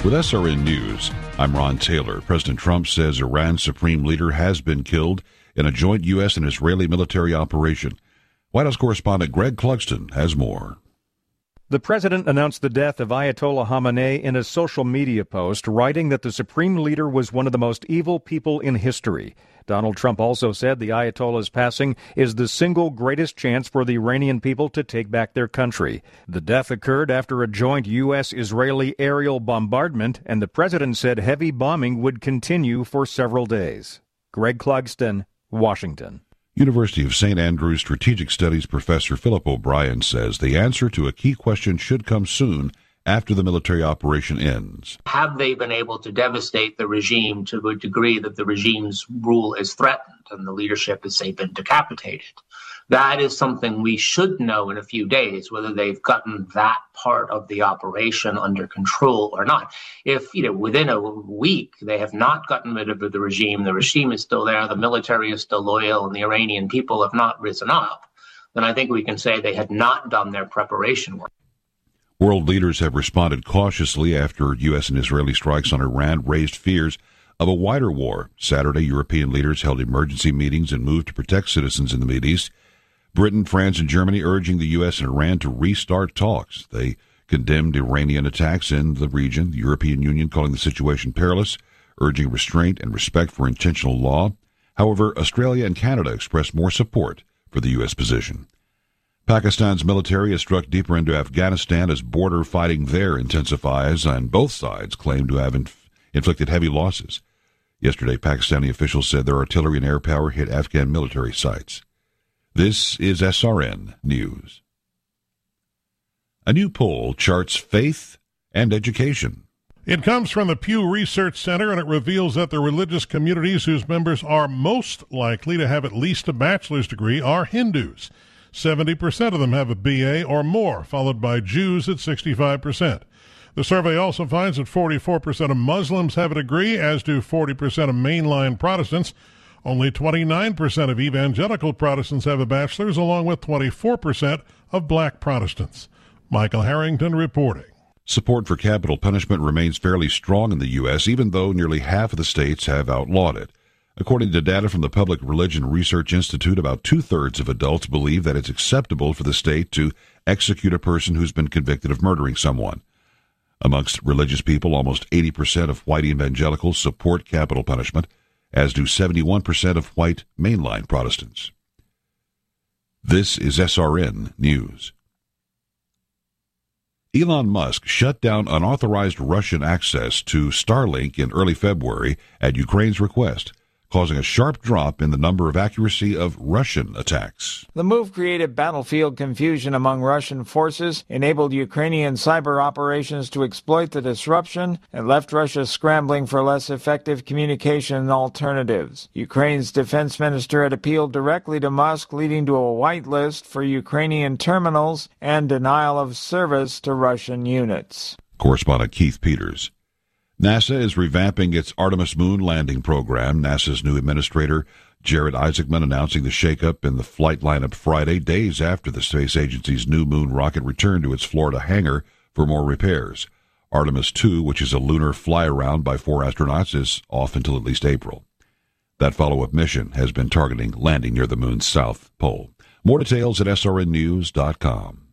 With SRN News, I'm Ron Taylor. President Trump says Iran's supreme leader has been killed in a joint U.S. and Israeli military operation. White House correspondent Greg Clugston has more. The president announced the death of Ayatollah Khamenei in a social media post, writing that the supreme leader was one of the most evil people in history. Donald Trump also said the Ayatollah's passing is the single greatest chance for the Iranian people to take back their country. The death occurred after a joint U.S.-Israeli aerial bombardment, and the president said heavy bombing would continue for several days. Greg Clugston, Washington. University of St. Andrews Strategic Studies professor Philip O'Brien says the answer to a key question should come soon after the military operation ends. Have they been able to devastate the regime to a degree that the regime's rule is threatened and the leadership has, say, been decapitated? That is something we should know in a few days, whether they've gotten that part of the operation under control or not. If, within a week they have not gotten rid of the regime is still there, the military is still loyal, and the Iranian people have not risen up, then I think we can say they had not done their preparation work. World leaders have responded cautiously after U.S. and Israeli strikes on Iran raised fears of a wider war. Saturday, European leaders held emergency meetings and moved to protect citizens in the Mideast. Britain, France, and Germany urging the U.S. and Iran to restart talks. They condemned Iranian attacks in the region, the European Union calling the situation perilous, urging restraint and respect for international law. However, Australia and Canada expressed more support for the U.S. position. Pakistan's military has struck deeper into Afghanistan as border fighting there intensifies, and both sides claim to have inflicted heavy losses. Yesterday, Pakistani officials said their artillery and air power hit Afghan military sites. This is SRN News. A new poll charts faith and education. It comes from the Pew Research Center, and it reveals that the religious communities whose members are most likely to have at least a bachelor's degree are Hindus. 70% of them have a BA or more, followed by Jews at 65%. The survey also finds that 44% of Muslims have a degree, as do 40% of mainline Protestants. Only 29% of evangelical Protestants have a bachelor's, along with 24% of black Protestants. Michael Harrington reporting. Support for capital punishment remains fairly strong in the U.S., even though nearly half of the states have outlawed it. According to data from the Public Religion Research Institute, about two-thirds of adults believe that it's acceptable for the state to execute a person who's been convicted of murdering someone. Amongst religious people, almost 80% of white evangelicals support capital punishment, as do 71% of white mainline Protestants. This is SRN News. Elon Musk shut down unauthorized Russian access to Starlink in early February at Ukraine's request, causing a sharp drop in the number of accuracy of Russian attacks. The move created battlefield confusion among Russian forces, enabled Ukrainian cyber operations to exploit the disruption, and left Russia scrambling for less effective communication alternatives. Ukraine's defense minister had appealed directly to Musk, leading to a whitelist for Ukrainian terminals and denial of service to Russian units. Correspondent Keith Peters. NASA is revamping its Artemis moon landing program. NASA's new administrator, Jared Isaacman, announcing the shakeup in the flight lineup Friday, days after the space agency's new moon rocket returned to its Florida hangar for more repairs. Artemis 2, which is a lunar fly-around by 4 astronauts, is off until at least April. That follow-up mission has been targeting landing near the moon's south pole. More details at srnnews.com.